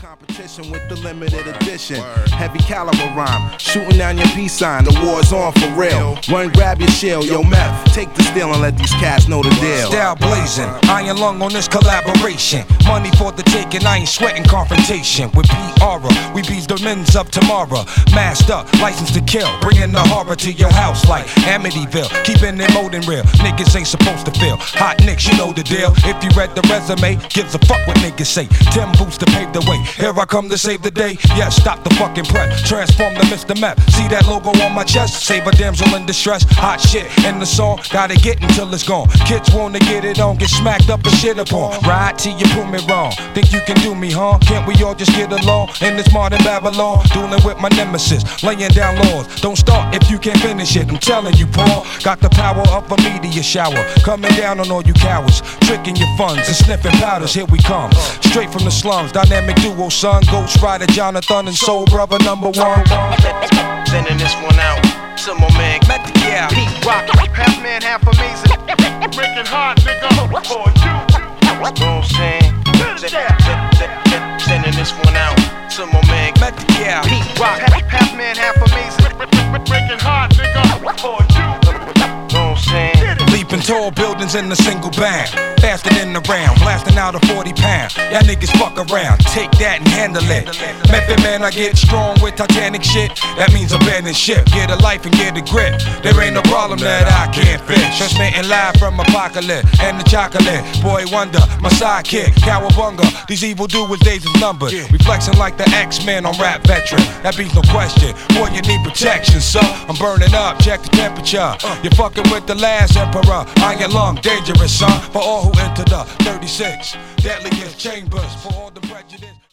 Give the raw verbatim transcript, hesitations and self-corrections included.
competition with the limited edition. Heavy caliber rhyme, shooting down your peace sign. The war's on for real. Run, grab your shield, yo meth. Take the steel and let these cats know the deal. Style blazing, iron lung on this collaboration. Money for the taking, I ain't sweating confrontation. With P R, we beat the men's up tomorrow. Masked up, license to kill, bringing the horror to your house like Amityville. Keeping it molding real, niggas ain't supposed to feel. Hot nicks, you know the deal. If you read the resume, gives a fuck what niggas say. Tim Boots to pave the way. Here I come to save the day. Yeah, stop the fucking prep. Transform the Mister Meth. See that logo on my chest? Save a damsel in distress. Hot shit in the song. Gotta get until it's gone. Kids wanna get it on. Get smacked up and shit upon. Ride till you prove me wrong. Think you can do me, huh? Can't we all just get along in this modern Babylon? Dueling with my nemesis. Laying down laws. Don't start if you can't finish it. I'm telling you, Paul. Got the power of a meteor shower. Coming down on all you cowards. Tricking your funds and sniffing powders. Here we come. Straight from the slums. Dynamic duo, son. Ghost Rider, Jonathan, and Soul Brother number one. Sending this one out to my man, yeah, Pete Rock. Half man, half amazing. Breaking hard, nigga, for you. Know what I'm saying? Sending this one out to my man, yeah, Pete Rock. Half man, half amazing. Breaking hard, nigga, for you. Know what I'm saying? Leaping tall buildings in a single bang. Faster than the round, blasting out a forty pound. Y'all niggas fuck around, take that and handle it. Method man, I get strong with Titanic shit. That means abandon ship, get a life and get a grip. There ain't no problem that I can't fix. Transmitting live from Apocalypse and the chocolate. Boy Wonder, my sidekick, Cowabunga. These evil doers, days is numbered. We flexing like the X-Men on Rap Veteran. That beats no question, boy you need protection, son. I'm burning up, check the temperature. You're fucking with the last emperor. Iron lung, dangerous, son. For all who enter the thirty-six deadliest chambers. For all the prejudice.